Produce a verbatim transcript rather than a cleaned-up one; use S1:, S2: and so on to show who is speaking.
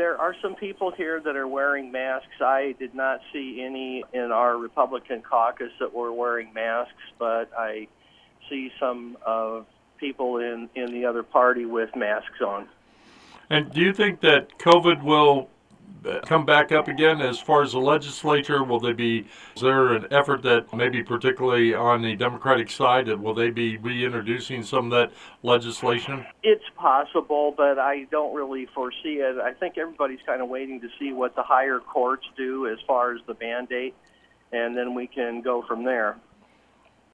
S1: there are some people here that are wearing masks. I did not see any in our Republican caucus that were wearing masks, but I see some uh, people in, in the other party with masks on.
S2: And do you think that COVID will come back up again as far as the legislature? Will they be, is there an effort that maybe particularly on the Democratic side, that will they be reintroducing some of that legislation?
S1: It's possible, but I don't really foresee it. I think everybody's kind of waiting to see what the higher courts do as far as the mandate, and then we can go from there.